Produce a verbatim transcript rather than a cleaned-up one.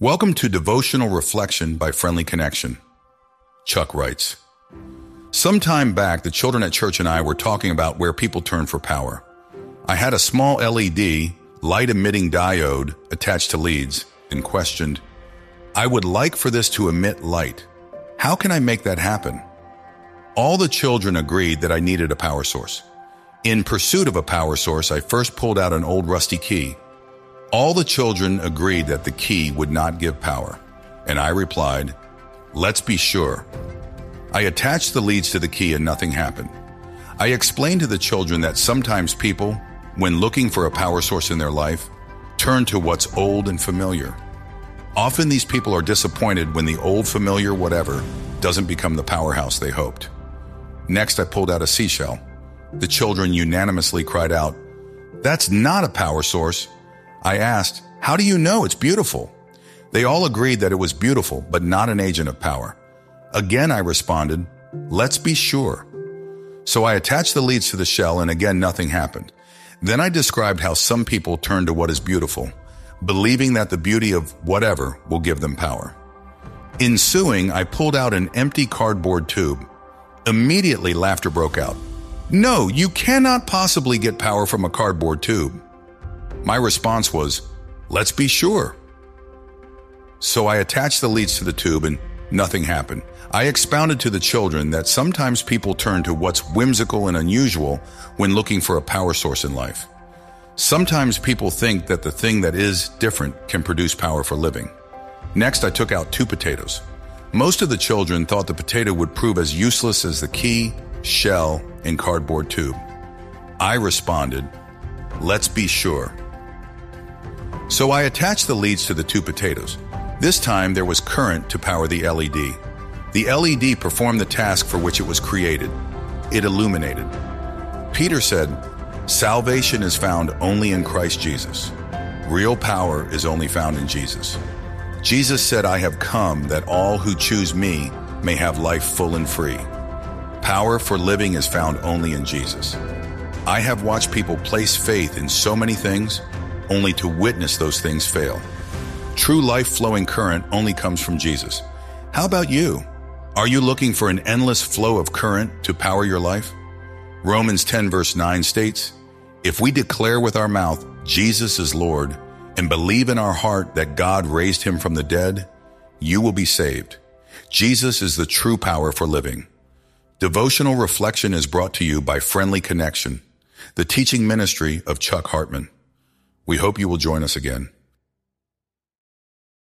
Welcome to Devotional Reflection by Friendly Connection. Chuck writes, "Some time back, the children at church and I were talking about where people turn for power. I had a small L E D, light-emitting diode attached to leads, and questioned, I would like for this to emit light. How can I make that happen? All the children agreed that I needed a power source. In pursuit of a power source, I first pulled out an old rusty key. All the children agreed that the key would not give power, and I replied, let's be sure. I attached the leads to the key and nothing happened. I explained to the children that sometimes people, when looking for a power source in their life, turn to what's old and familiar. Often these people are disappointed when the old familiar whatever doesn't become the powerhouse they hoped. Next, I pulled out a seashell. The children unanimously cried out, that's not a power source. I asked, how do you know it's beautiful? They all agreed that it was beautiful, but not an agent of power. Again, I responded, let's be sure. So I attached the leads to the shell, and again, nothing happened. Then I described how some people turn to what is beautiful, believing that the beauty of whatever will give them power. Ensuing, I pulled out an empty cardboard tube. Immediately, laughter broke out. No, you cannot possibly get power from a cardboard tube. My response was, let's be sure. So I attached the leads to the tube and nothing happened. I expounded to the children that sometimes people turn to what's whimsical and unusual when looking for a power source in life. Sometimes people think that the thing that is different can produce power for living. Next, I took out two potatoes. Most of the children thought the potato would prove as useless as the key, shell, and cardboard tube. I responded, let's be sure. So I attached the leads to the two potatoes. This time there was current to power the L E D. The L E D performed the task for which it was created. It illuminated. Peter said, salvation is found only in Christ Jesus. Real power is only found in Jesus. Jesus said, I have come that all who choose me may have life full and free. Power for living is found only in Jesus. I have watched people place faith in so many things, only to witness those things fail. True life-flowing current only comes from Jesus. How about you? Are you looking for an endless flow of current to power your life? Romans ten verse nine states, if we declare with our mouth Jesus is Lord and believe in our heart that God raised him from the dead, you will be saved. Jesus is the true power for living. Devotional Reflection is brought to you by Friendly Connection, the teaching ministry of Chuck Hartman. We hope you will join us again.